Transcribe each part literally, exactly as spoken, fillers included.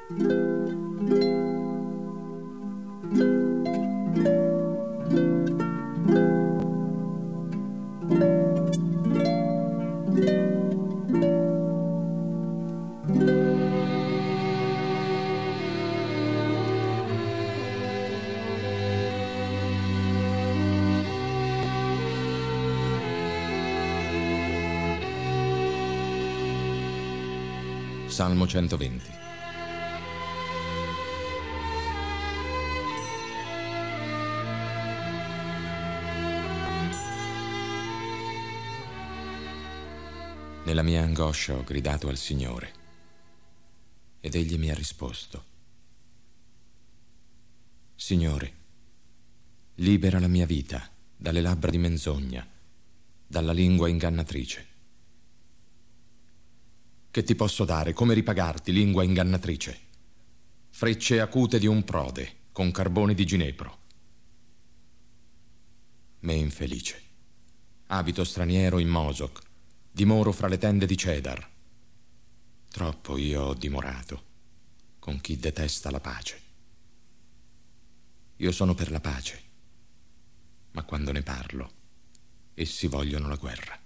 Salmo centoventi. Nella mia angoscia ho gridato al Signore ed Egli mi ha risposto. Signore, libera la mia vita dalle labbra di menzogna, dalla lingua ingannatrice. Che ti posso dare? Come ripagarti, lingua ingannatrice? Frecce acute di un prode, con carbone di ginepro. Me infelice. Abito straniero in Mosok, dimoro fra le tende di Cedar. Troppo io ho dimorato con chi detesta la pace. Io sono per la pace, ma quando ne parlo, essi vogliono la guerra.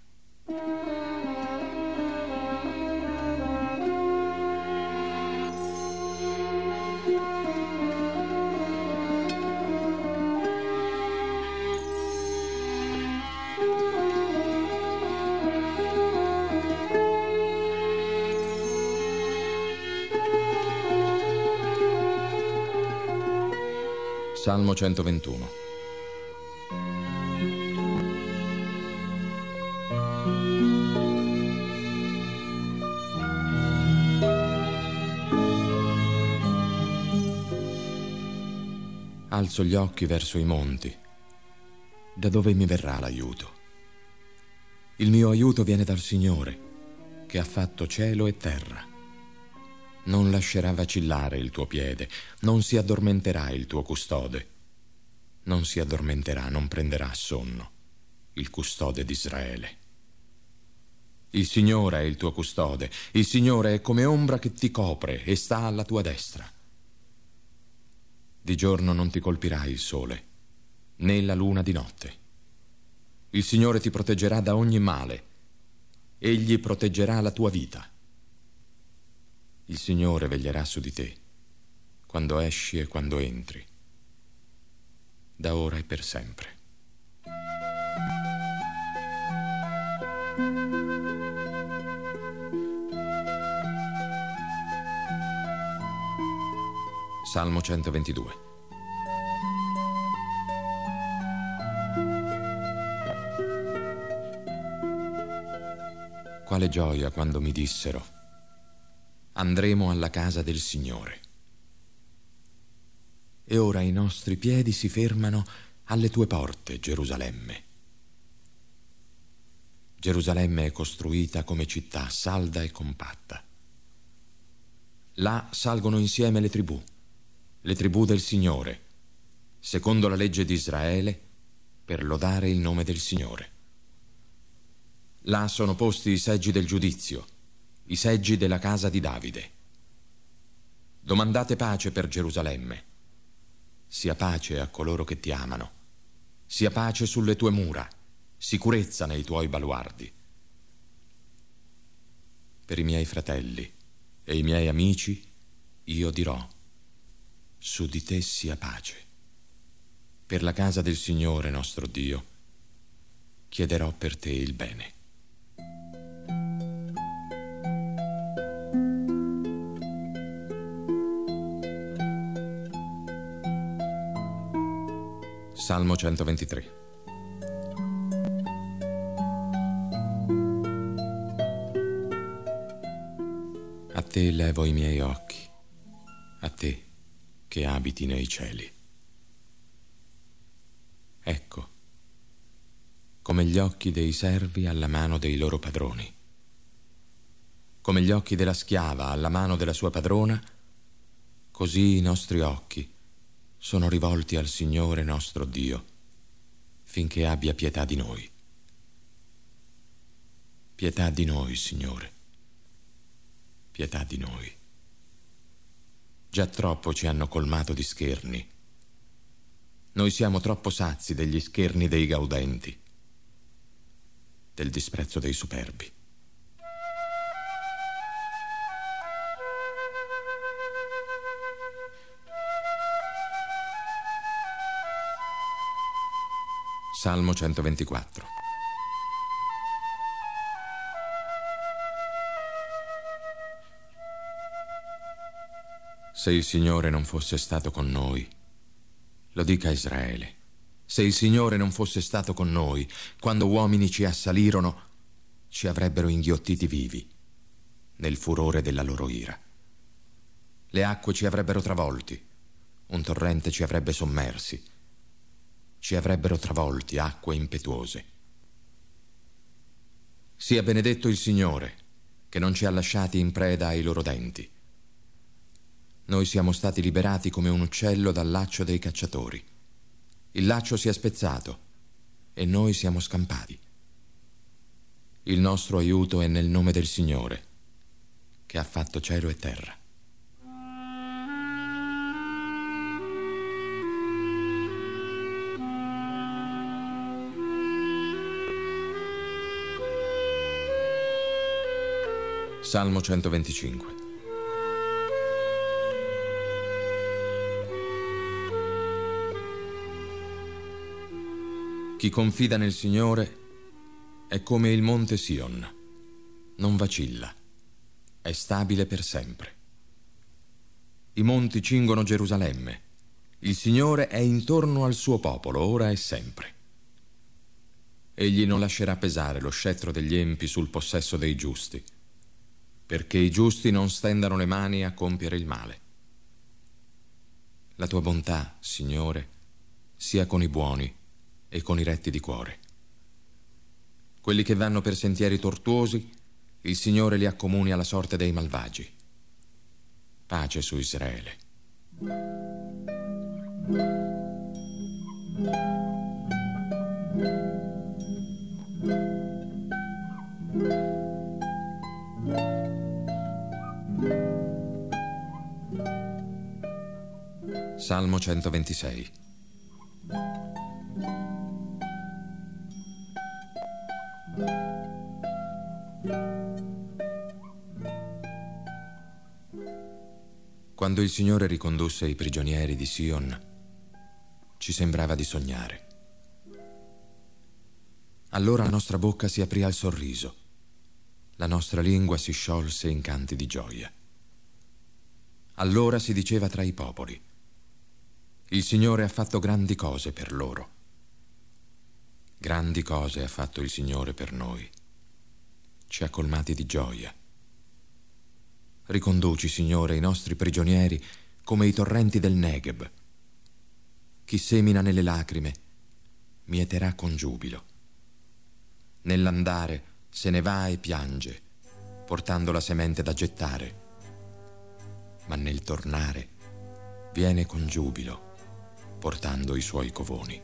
Salmo centoventuno. Alzo gli occhi verso i monti. Da dove mi verrà l'aiuto? Il mio aiuto viene dal Signore, che ha fatto cielo e terra. Non lascerà vacillare il tuo piede, non si addormenterà il tuo custode. Non si addormenterà, non prenderà sonno il custode d'Israele. Il Signore è il tuo custode, il Signore è come ombra che ti copre e sta alla tua destra. Di giorno non ti colpirà il sole, né la luna di notte. Il Signore ti proteggerà da ogni male, Egli proteggerà la tua vita. Il Signore veglierà su di te, quando esci e quando entri, da ora e per sempre. Salmo centoventidue. Quale gioia quando mi dissero: andremo alla casa del Signore. E ora i nostri piedi si fermano alle tue porte, Gerusalemme. Gerusalemme è costruita come città salda e compatta. Là salgono insieme le tribù, le tribù del Signore, secondo la legge di Israele, per lodare il nome del Signore. Là sono posti i seggi del giudizio, i seggi della casa di Davide. Domandate pace per Gerusalemme. Sia pace a coloro che ti amano. Sia pace sulle tue mura, sicurezza nei tuoi baluardi. Per i miei fratelli e i miei amici io dirò: su di te sia pace. Per la casa del Signore nostro Dio chiederò per te il bene. Salmo centoventitré. A te levo i miei occhi, a te che abiti nei cieli. Ecco, come gli occhi dei servi alla mano dei loro padroni, come gli occhi della schiava alla mano della sua padrona, così i nostri occhi sono rivolti al Signore nostro Dio, finché abbia pietà di noi. Pietà di noi, Signore. Pietà di noi. Già troppo ci hanno colmato di scherni. Noi siamo troppo sazi degli scherni dei gaudenti, del disprezzo dei superbi. Salmo centoventiquattro. Se il Signore non fosse stato con noi, lo dica Israele, se il Signore non fosse stato con noi, quando uomini ci assalirono, ci avrebbero inghiottiti vivi nel furore della loro ira. Le acque ci avrebbero travolti, un torrente ci avrebbe sommersi, ci avrebbero travolti acque impetuose. Sia benedetto il Signore, che non ci ha lasciati in preda ai loro denti. Noi siamo stati liberati come un uccello dal laccio dei cacciatori. Il laccio si è spezzato e noi siamo scampati. Il nostro aiuto è nel nome del Signore, che ha fatto cielo e terra. Salmo centoventicinque. Chi confida nel Signore è come il monte Sion, non vacilla, è stabile per sempre. I monti cingono Gerusalemme, il Signore è intorno al suo popolo, ora e sempre. Egli non lascerà pesare lo scettro degli empi sul possesso dei giusti, perché i giusti non stendano le mani a compiere il male. La tua bontà, Signore, sia con i buoni e con i retti di cuore. Quelli che vanno per sentieri tortuosi, il Signore li accomuni alla sorte dei malvagi. Pace su Israele. Salmo centoventisei. Quando il Signore ricondusse i prigionieri di Sion, ci sembrava di sognare. Allora la nostra bocca si aprì al sorriso, la nostra lingua si sciolse in canti di gioia. Allora si diceva tra i popoli: il Signore ha fatto grandi cose per loro. Grandi cose ha fatto il Signore per noi. Ci ha colmati di gioia. Riconduci, Signore, i nostri prigionieri come i torrenti del Negev. Chi semina nelle lacrime mieterà con giubilo. Nell'andare se ne va e piange, portando la semente da gettare. Ma nel tornare viene con giubilo, portando i suoi covoni.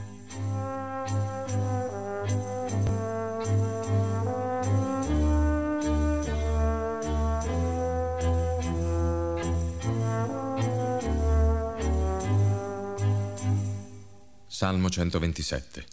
Salmo centoventisette.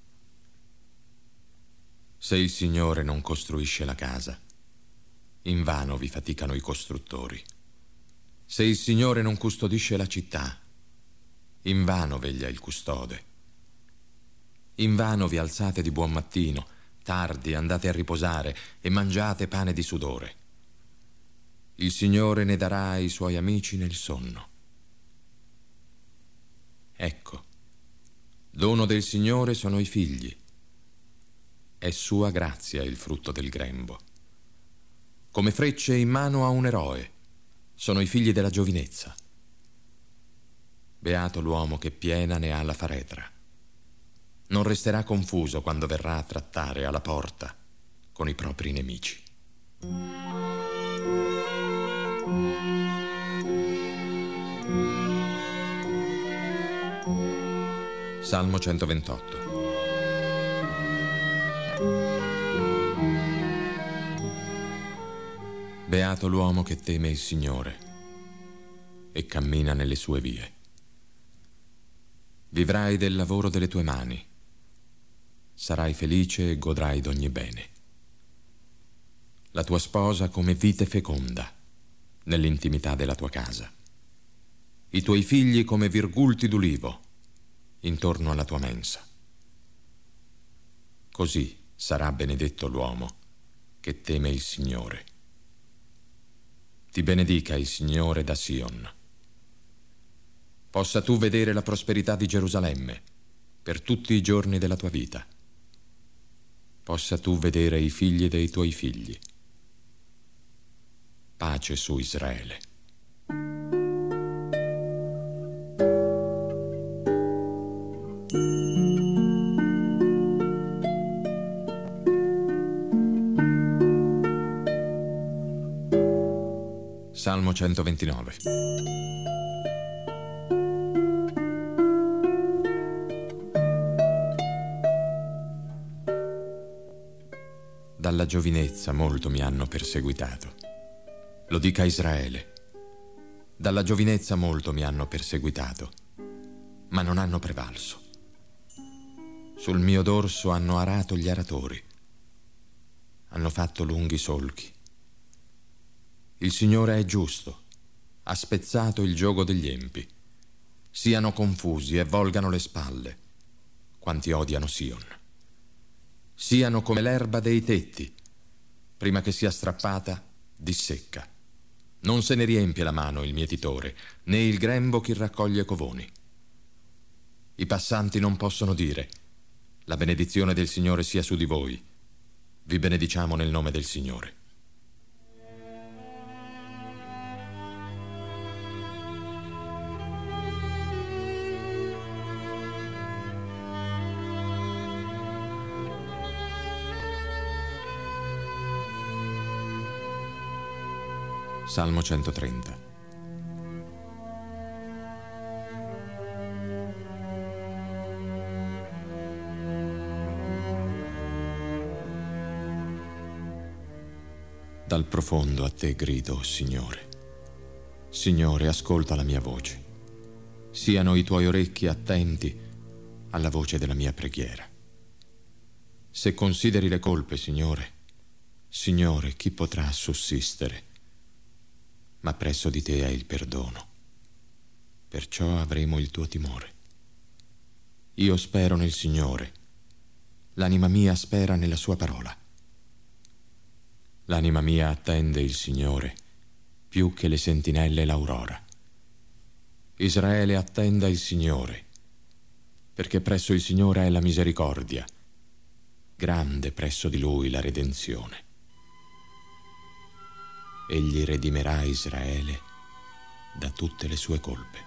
Se il Signore non costruisce la casa, invano vi faticano i costruttori. Se il Signore non custodisce la città, invano veglia il custode. Invano vi alzate di buon mattino, tardi andate a riposare e mangiate pane di sudore. Il Signore ne darà ai suoi amici nel sonno. Ecco, dono del Signore sono i figli. È sua grazia il frutto del grembo. Come frecce in mano a un eroe, sono i figli della giovinezza. Beato l'uomo che piena ne ha la faretra. Non resterà confuso quando verrà a trattare alla porta con i propri nemici. Salmo centoventotto. Beato l'uomo che teme il Signore, e cammina nelle sue vie. Vivrai del lavoro delle tue mani, sarai felice e godrai d'ogni bene. La tua sposa come vite feconda nell'intimità della tua casa, i tuoi figli come virgulti d'ulivo intorno alla tua mensa. Così sarà benedetto l'uomo che teme il Signore. Ti benedica il Signore da Sion. Possa tu vedere la prosperità di Gerusalemme per tutti i giorni della tua vita. Possa tu vedere i figli dei tuoi figli. Pace su Israele. Salmo centoventinove. Dalla giovinezza molto mi hanno perseguitato. Lo dica Israele. Dalla giovinezza molto mi hanno perseguitato, ma non hanno prevalso. Sul mio dorso hanno arato gli aratori. Hanno fatto lunghi solchi. Il Signore è giusto, ha spezzato il giogo degli empi. Siano confusi e volgano le spalle quanti odiano Sion. Siano come l'erba dei tetti, prima che sia strappata, dissecca. Non se ne riempie la mano il mietitore, né il grembo chi raccoglie covoni. I passanti non possono dire: la benedizione del Signore sia su di voi. Vi benediciamo nel nome del Signore. Salmo centotrenta. Dal profondo a te grido, Signore. Signore, ascolta la mia voce. Siano i tuoi orecchi attenti alla voce della mia preghiera. Se consideri le colpe, Signore, Signore, chi potrà sussistere? Ma presso di te è il perdono, perciò avremo il tuo timore. Io spero nel Signore, l'anima mia spera nella sua parola. L'anima mia attende il Signore più che le sentinelle l'aurora. Israele attenda il Signore, perché presso il Signore è la misericordia, grande presso di Lui la redenzione. Egli redimerà Israele da tutte le sue colpe.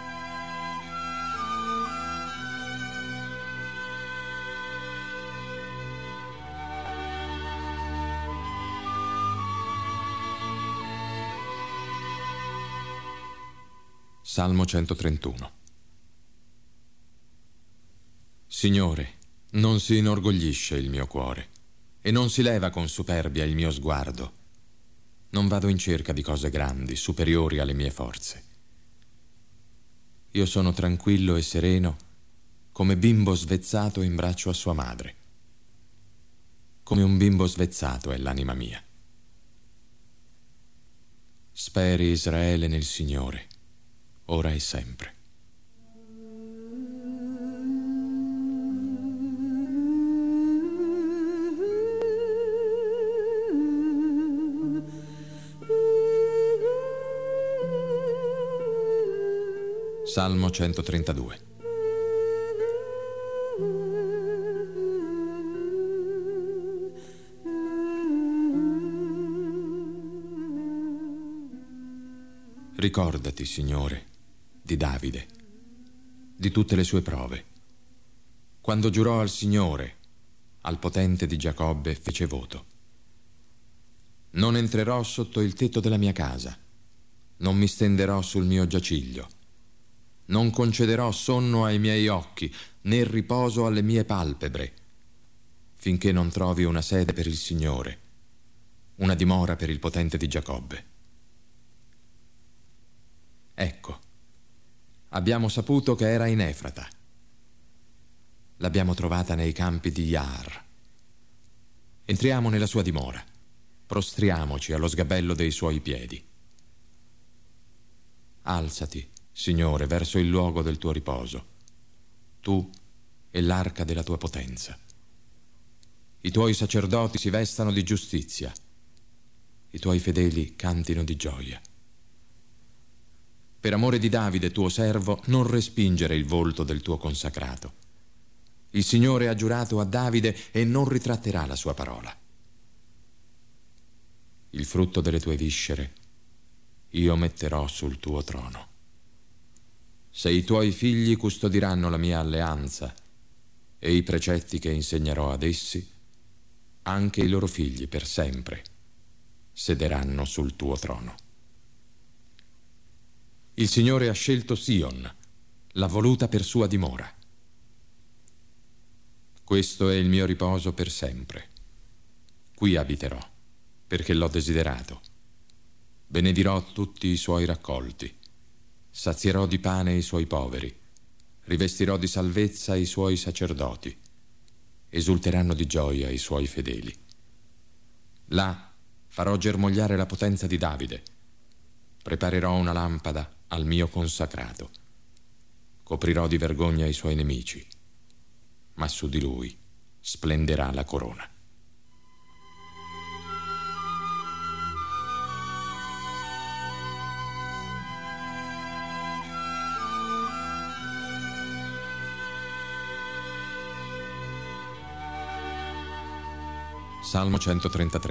Salmo centotrentuno. Signore, non si inorgoglisce il mio cuore e non si leva con superbia il mio sguardo. Non vado in cerca di cose grandi, superiori alle mie forze. Io sono tranquillo e sereno, come bimbo svezzato in braccio a sua madre. Come un bimbo svezzato è l'anima mia. Speri Israele nel Signore, ora e sempre. Salmo centotrentadue. Ricordati, Signore, di Davide, di tutte le sue prove. Quando giurò al Signore, al potente di Giacobbe, fece voto. Non entrerò sotto il tetto della mia casa, non mi stenderò sul mio giaciglio. Non concederò sonno ai miei occhi, né riposo alle mie palpebre, finché non trovi una sede per il Signore, una dimora per il potente di Giacobbe. Ecco, abbiamo saputo che era in Efrata. L'abbiamo trovata nei campi di Jaar. Entriamo nella sua dimora. Prostriamoci allo sgabello dei suoi piedi. Alzati, Signore, verso il luogo del tuo riposo, tu e l'arca della tua potenza. I tuoi sacerdoti si vestano di giustizia, i tuoi fedeli cantino di gioia. Per amore di Davide, tuo servo, non respingere il volto del tuo consacrato. Il Signore ha giurato a Davide e non ritratterà la sua parola. Il frutto delle tue viscere io metterò sul tuo trono. Se i tuoi figli custodiranno la mia alleanza e i precetti che insegnerò ad essi, anche i loro figli per sempre sederanno sul tuo trono. Il Signore ha scelto Sion, l'ha voluta per sua dimora. Questo è il mio riposo per sempre. Qui abiterò, perché l'ho desiderato. Benedirò tutti i suoi raccolti, sazierò di pane i suoi poveri, rivestirò di salvezza i suoi sacerdoti, esulteranno di gioia i suoi fedeli. Là farò germogliare la potenza di Davide, preparerò una lampada al mio consacrato, coprirò di vergogna i suoi nemici, ma su di lui splenderà la corona. Salmo centotrentatré.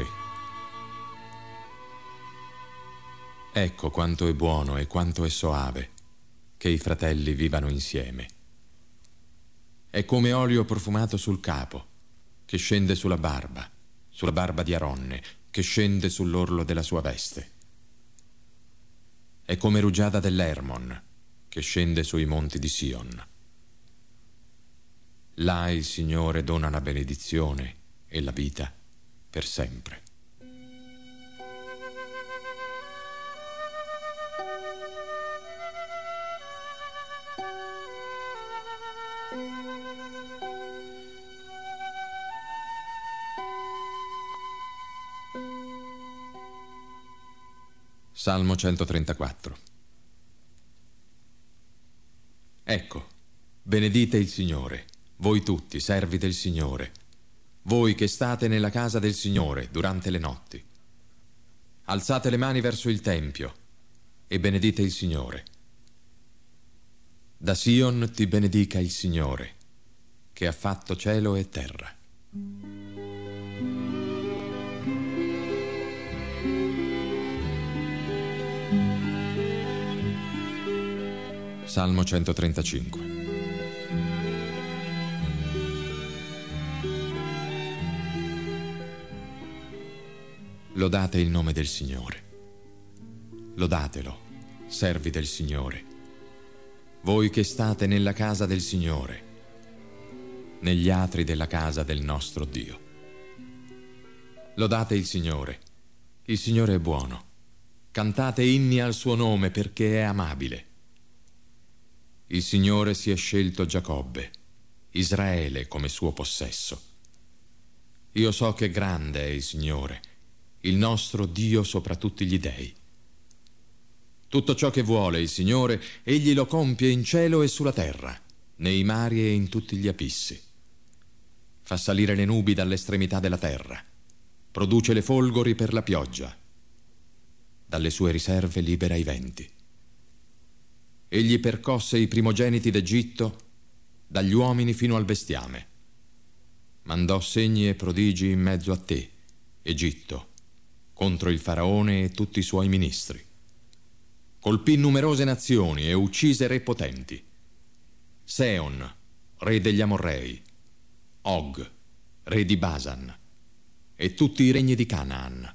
Ecco quanto è buono e quanto è soave che i fratelli vivano insieme. È come olio profumato sul capo, che scende sulla barba, sulla barba di Aronne, che scende sull'orlo della sua veste. È come rugiada dell'Hermon, che scende sui monti di Sion. Là il Signore dona la benedizione e la vita per sempre. Salmo centotrentaquattro. Ecco, benedite il Signore, voi tutti, servi del Signore, voi che state nella casa del Signore durante le notti. Alzate le mani verso il Tempio e benedite il Signore. Da Sion ti benedica il Signore, che ha fatto cielo e terra. Salmo centotrentacinque. Lodate il nome del Signore. Lodatelo, servi del Signore, voi che state nella casa del Signore, negli atri della casa del nostro Dio. Lodate il Signore, il Signore è buono. Cantate inni al suo nome perché è amabile. Il Signore si è scelto Giacobbe, Israele come suo possesso. Io so che grande è il Signore, il nostro Dio sopra tutti gli dei. Tutto ciò che vuole il Signore, egli lo compie in cielo e sulla terra, nei mari e in tutti gli abissi. Fa salire le nubi dall'estremità della terra, produce le folgori per la pioggia. Dalle sue riserve libera i venti. Egli percosse i primogeniti d'Egitto, dagli uomini fino al bestiame. Mandò segni e prodigi in mezzo a te, Egitto, contro il faraone e tutti i suoi ministri. Colpì numerose nazioni e uccise re potenti. Seon, re degli Amorrei, Og, re di Basan, e tutti i regni di Canaan.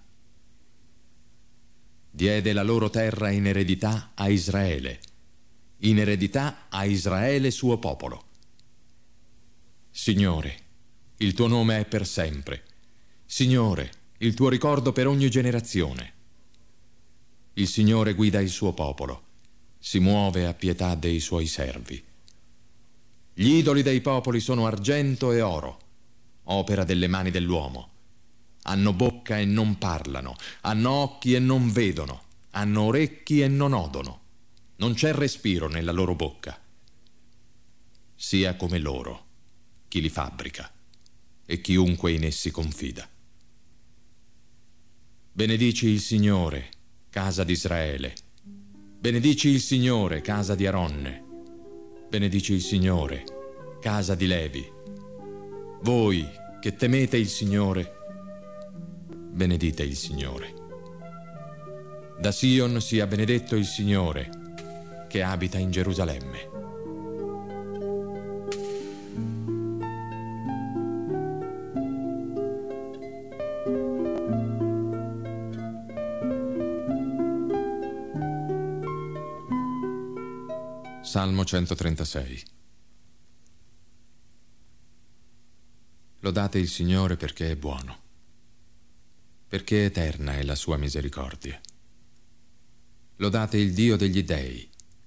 Diede la loro terra in eredità a Israele, in eredità a Israele suo popolo. Signore, il tuo nome è per sempre. Signore, il tuo ricordo per ogni generazione. Il Signore guida il suo popolo, si muove a pietà dei suoi servi. Gli idoli dei popoli sono argento e oro, opera delle mani dell'uomo. Hanno bocca e non parlano, hanno occhi e non vedono, hanno orecchi e non odono. Non c'è respiro nella loro bocca. Sia come loro chi li fabbrica e chiunque in essi confida. Benedici il Signore, casa di Israele. Benedici il Signore, casa di Aronne. Benedici il Signore, casa di Levi. Voi che temete il Signore, benedite il Signore. Da Sion sia benedetto il Signore, che abita in Gerusalemme. Salmo centotrentasei. Lodate il Signore perché è buono, perché eterna è la sua misericordia. Lodate il Dio degli dei,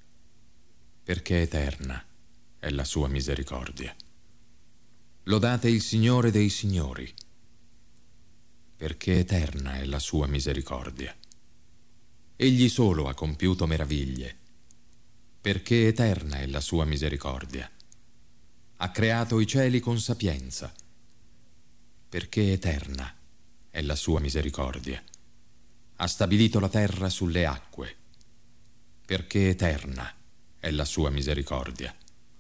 perché eterna è la sua misericordia. Lodate il Signore dei signori, perché eterna è la sua misericordia. Egli solo ha compiuto meraviglie, perché eterna è la sua misericordia. Ha creato i cieli con sapienza, perché eterna è la sua misericordia. Ha stabilito la terra sulle acque, perché eterna è la sua misericordia.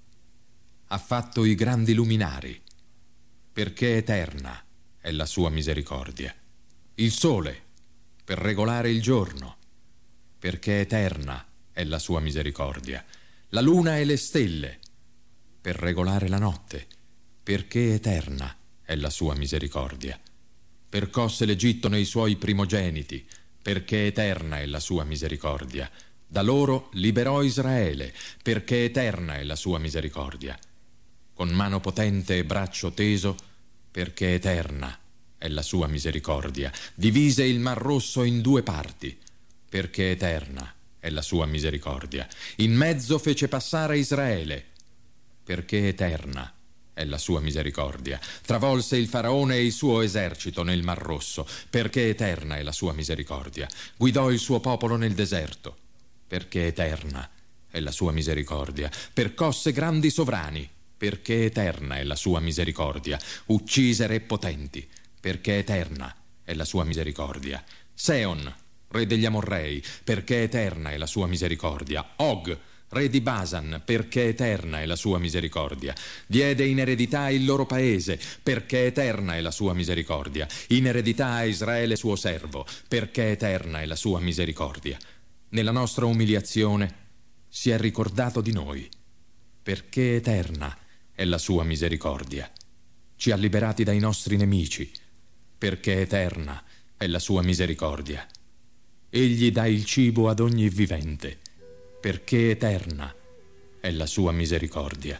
Ha fatto i grandi luminari, perché eterna è la sua misericordia. Il sole, per regolare il giorno, perché eterna è la sua misericordia. La luna e le stelle, per regolare la notte, perché eterna è la sua misericordia. Percosse l'Egitto nei suoi primogeniti, perché eterna è la sua misericordia. Da loro liberò Israele, perché eterna è la sua misericordia. Con mano potente e braccio teso, perché eterna è la sua misericordia. Divise il Mar Rosso in due parti, perché eterna è la sua misericordia. In mezzo fece passare Israele, perché eterna è la sua misericordia. Travolse il faraone e il suo esercito nel Mar Rosso, perché eterna è la sua misericordia. Guidò il suo popolo nel deserto, perché eterna è la sua misericordia. Percosse grandi sovrani, perché eterna è la sua misericordia. Uccise re potenti, perché eterna è la sua misericordia. Seon, re degli Amorrei, perché eterna è la sua misericordia. Og, re di Basan, perché eterna è la sua misericordia. Diede in eredità il loro paese, perché eterna è la sua misericordia. In eredità a Israele suo servo, perché eterna è la sua misericordia. Nella nostra umiliazione si è ricordato di noi, perché eterna è la sua misericordia. Ci ha liberati dai nostri nemici, perché eterna è la sua misericordia. Egli dà il cibo ad ogni vivente, perché eterna è la sua misericordia.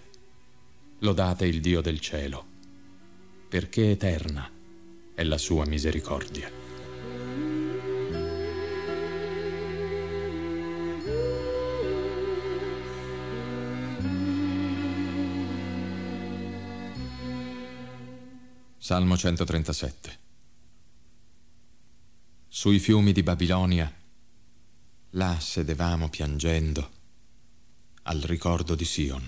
Lodate il Dio del cielo, perché eterna è la sua misericordia. Salmo centotrentasette. Sui fiumi di Babilonia, là sedevamo piangendo al ricordo di Sion.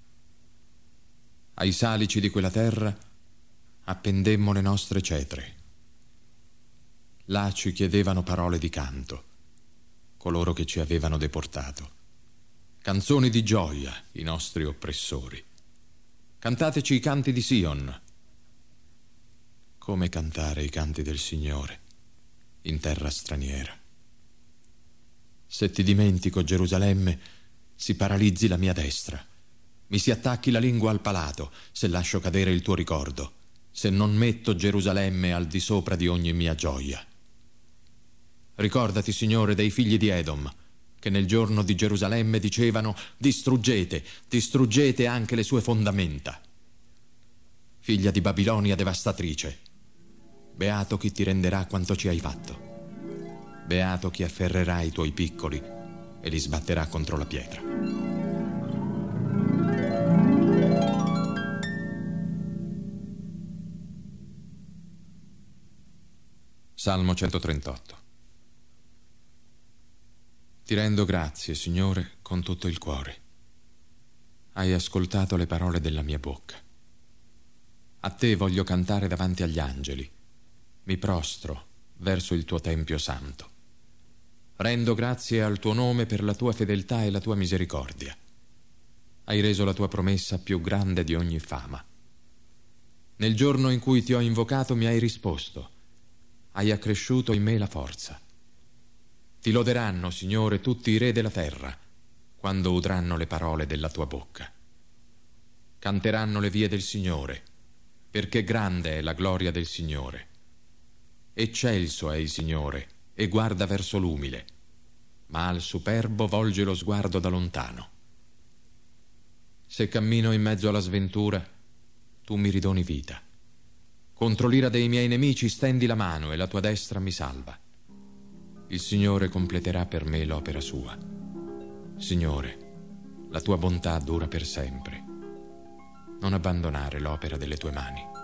Ai salici di quella terra appendemmo le nostre cetre. Là ci chiedevano parole di canto, coloro che ci avevano deportato. Canzoni di gioia, i nostri oppressori. Cantateci i canti di Sion. Come cantare i canti del Signore in terra straniera? Se ti dimentico, Gerusalemme, si paralizzi la mia destra. Mi si attacchi la lingua al palato se lascio cadere il tuo ricordo, se non metto Gerusalemme al di sopra di ogni mia gioia. Ricordati, Signore, dei figli di Edom, che nel giorno di Gerusalemme dicevano: distruggete, distruggete anche le sue fondamenta. Figlia di Babilonia devastatrice, beato chi ti renderà quanto ci hai fatto. Beato chi afferrerà i tuoi piccoli e li sbatterà contro la pietra. Salmo centotrentotto. Ti rendo grazie, Signore, con tutto il cuore. Hai ascoltato le parole della mia bocca. A te voglio cantare davanti agli angeli. Mi prostro verso il tuo tempio santo. Rendo grazie al tuo nome per la tua fedeltà e la tua misericordia. Hai reso la tua promessa più grande di ogni fama. Nel giorno in cui ti ho invocato mi hai risposto. Hai accresciuto in me la forza. Ti loderanno, Signore, tutti i re della terra, quando udranno le parole della tua bocca. Canteranno le vie del Signore, perché grande è la gloria del Signore. Eccelso è il Signore e guarda verso l'umile, ma al superbo volge lo sguardo da lontano. Se cammino in mezzo alla sventura, tu mi ridoni vita. Contro l'ira dei miei nemici stendi la mano e la tua destra mi salva. Il Signore completerà per me l'opera sua. Signore, la tua bontà dura per sempre. Non abbandonare l'opera delle tue mani.